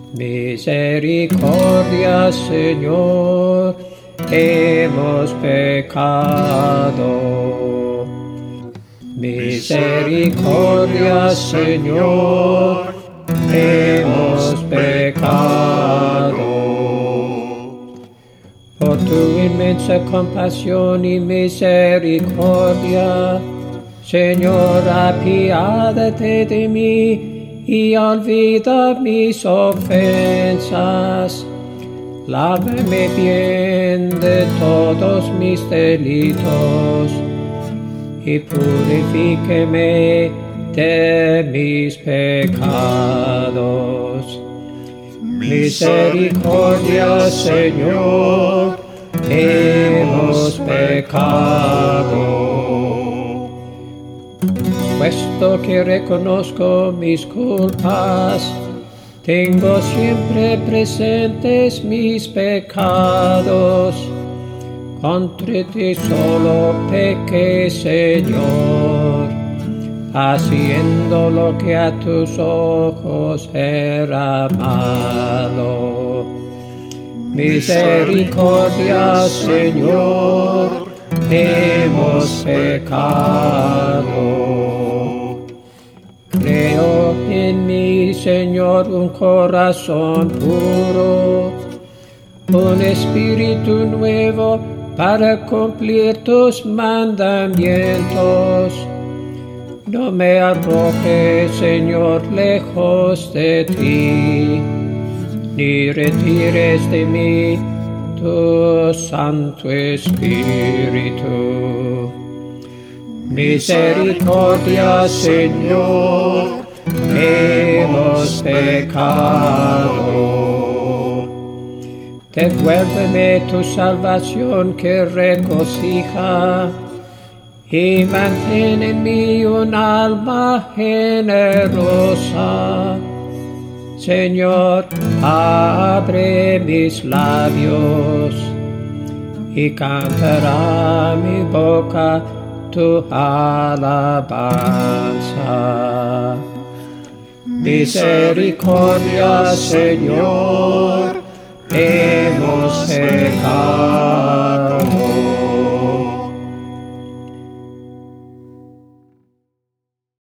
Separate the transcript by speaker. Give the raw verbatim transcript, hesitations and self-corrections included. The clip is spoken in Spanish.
Speaker 1: Misericordia, Señor, hemos pecado. Misericordia, Señor, hemos pecado. Por tu inmensa compasión y misericordia, Señor, apiádate de mí y olvida mis ofensas. Lávame bien de todos mis delitos y purifíqueme de mis pecados. Misericordia, Señor, hemos pecado. Puesto que reconozco mis culpas, tengo siempre presentes mis pecados. Contra ti solo pequé, Señor, haciendo lo que a tus ojos era malo. Misericordia, Señor, hemos pecado. Creo en mí, Señor, un corazón puro, un espíritu nuevo para cumplir tus mandamientos. No me arrojes, Señor, lejos de ti, ni retires de mí tu Santo Espíritu. Misericordia, Señor, hemos pecado. Devuélveme tu salvación que regocija y mantén en mí un alma generosa. Señor, abre mis labios y cantará mi boca tu alabanza. Misericordia, Señor, hemos pecado.